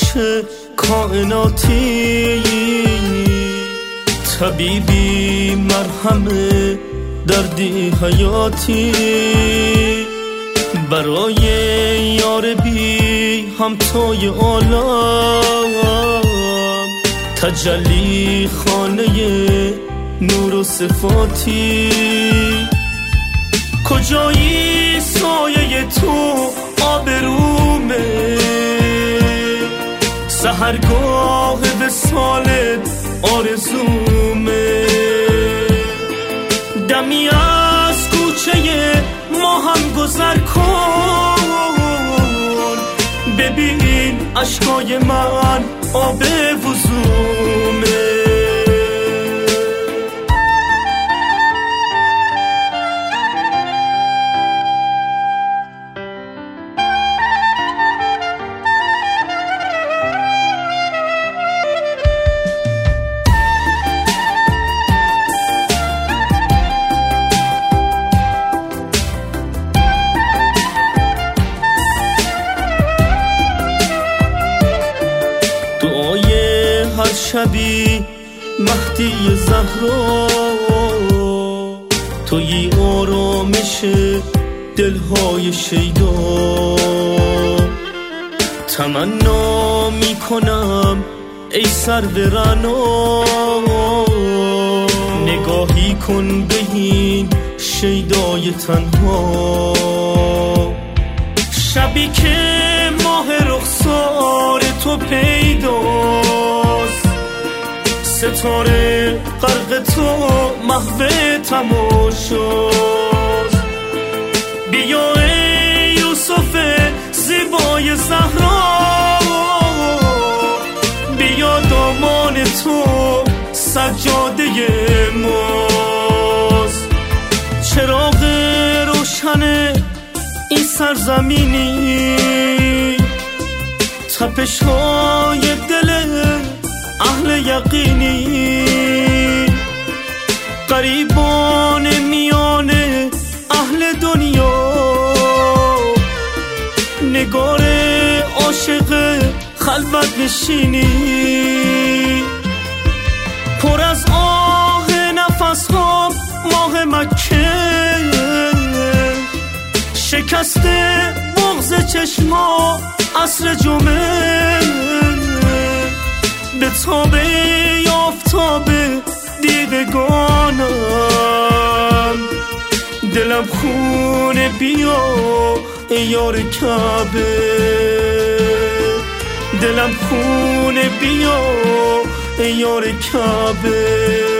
کائناتی، طبیبی مرهم دردی حیاتی، برای یار بی همتای عالم، تجلی خانه نور و صفاتی. کجایی سایه تو آبرومه، سحرگاه وصالت آرزومه، دمی از کوچه ما هم گذر کن، ببین اشکای من آب وضومه. دعای هر شبی مهدی زهرا، تویی آرامش دلهای شیدا. تمنا میکنم ای سرو رعنا، نگاهی کن به این شیدای تنها. شبی که ماه رخسار تو پیداست، ستاره غرق تو محو تماشاست. بیا ای یوسف زیبای زهرا، بیا دامان تو سجاده ماست. چراغ روشن این سرزمینی، تپش های دل اهل یقینی، غریبان میان اهل دنیا، نگار عاشق خلوت نشینی. پر از آه نفس ها ماه مکه، شکسته بغض چشما عصر جمعه، به تابه آفتاب دیدگانم، دلم خونه بیا ای یار کعبه، دلم خونه بیا ای یار کعبه.